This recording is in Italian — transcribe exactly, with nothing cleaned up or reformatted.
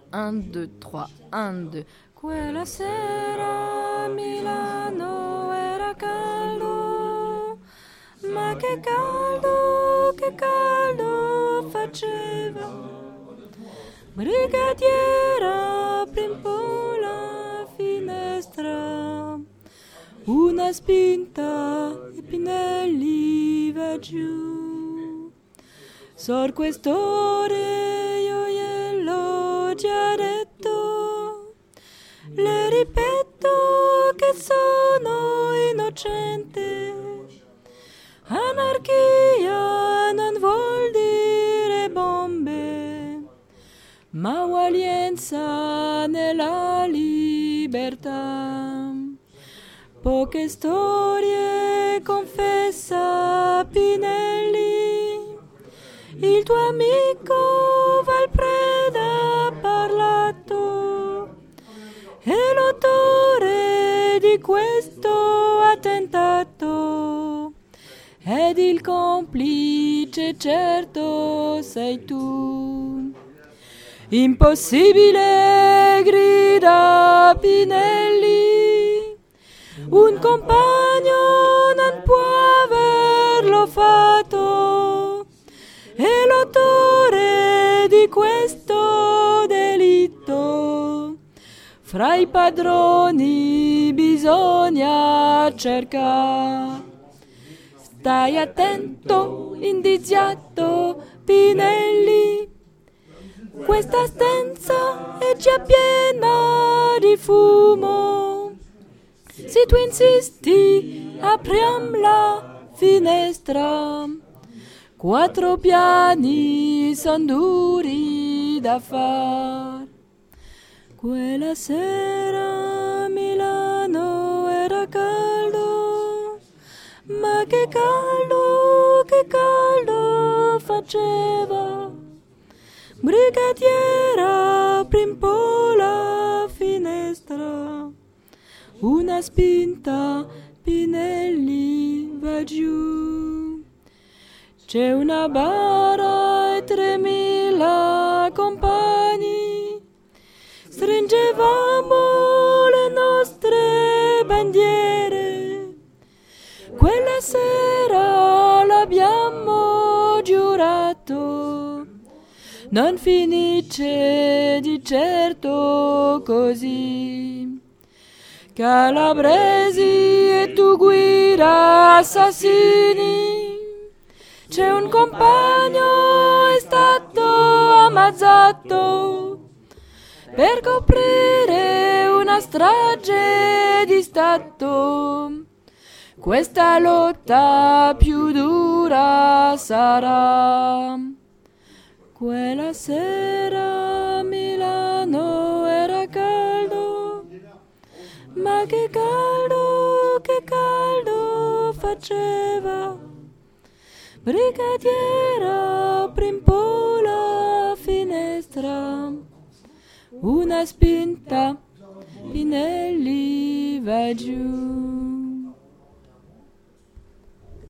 un, deux, trois, un, deux. Quella sera a Milano era caldo, ma che caldo, che caldo faceva. Brigadiera, apri un po' la finestra, una spinta e Pinelli va giù. Sor Questore, io gliel'ho già detto, le ripeto che sono innocente. Anarchia non vuol dire bombe, ma uguaglianza nella libertà. Poche storie confessa Pinelli, il tuo amico Valpreda ha parlato, è l'autore di questo attentato, ed il complice certo sei tu. Impossibile, grida Pinelli, un compagno non può averlo fatto, è l'autore di questo delitto. Fra i padroni bisogna cercare. Stai attento, indiziato Pinelli, questa stanza è già piena di fumo. Se tu insisti, apriam la finestra. Quattro piani son duri da far. Quella sera a Milano era caldo, ma che caldo, che caldo faceva. Brigadiera, apri un po' la finestra, una spinta, Pinelli va giù. C'è una bara e tremila compagni, stringevamo le nostre bandiere. Quella sera l'abbiamo giurato, non finisce di certo così. Calabresi e tu guida assassini, c'è un compagno è stato ammazzato per coprire una strage di Stato. Questa lotta più dura sarà. Quella sera a Milano era caldo, ma che caldo, che caldo faceva. Brigadiera, apri un po' la finestra, una spinta, Pinelli va giù.